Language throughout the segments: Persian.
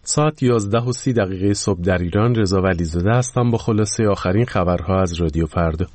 ساعت 11:30 صبح در ایران. رضا ولیزاده هستم با خلاصه آخرین خبرها از رادیو فردا.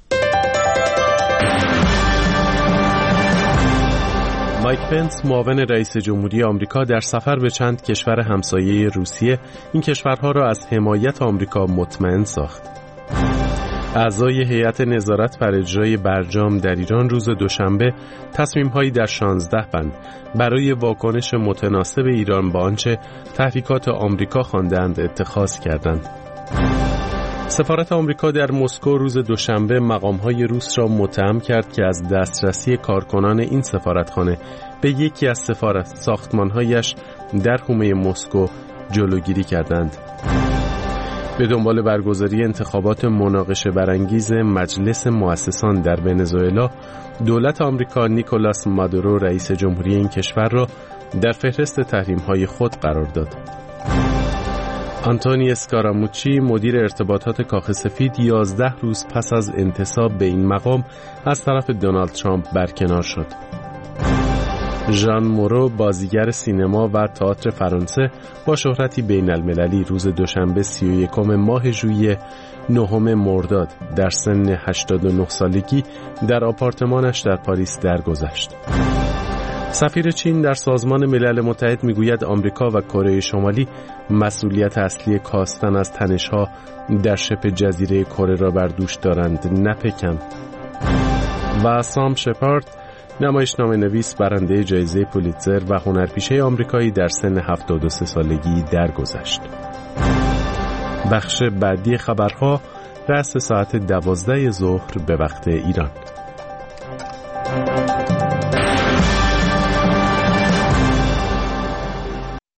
مایک پنس معاون رئیس جمهوری آمریکا در سفر به چند کشور همسایه روسیه این کشورها را از حمایت آمریکا مطمئن ساخت. اعضای هیئت نظارت بر اجرای برجام در ایران روز دوشنبه تصمیم‌هایی در 16 بند برای واکنش متناسب ایران با آنچه تحریکات آمریکا خواندند اتخاذ کردند. سفارت آمریکا در مسکو روز دوشنبه مقام‌های روس را متهم کرد که از دسترسی کارکنان این سفارتخانه به یکی از ساختمان‌هایش در حومه مسکو جلوگیری کردند. به دنبال برگزاری انتخابات مناقشه برانگیز مجلس مؤسسان در ونزوئلا، دولت آمریکا نیکولاس مادورو رئیس جمهوری این کشور را در فهرست تحریم‌های خود قرار داد. آنتونی اسکاراموچی مدیر ارتباطات کاخ سفید 11 روز پس از انتصاب به این مقام از طرف دونالد ترامپ برکنار شد. ژان مورو بازیگر سینما و تئاتر فرانسه با شهرتی بین المللی روز دوشنبه 31 ماه ژوئیه 9 مرداد در سن 89 سالگی در آپارتمانش در پاریس درگذشت. سفیر چین در سازمان ملل متحد میگوید آمریکا و کره شمالی مسئولیت اصلی کاستن از تنش‌ها در شبه جزیره کره را بر دوش دارند، نه پکن. و سام شپارد نمایشنامه نویس برنده جایزه پولیتزر و هنرپیشه آمریکایی در سن 73 سالگی درگذشت. بخش بعدی خبرها رأس ساعت 12 ظهر به وقت ایران.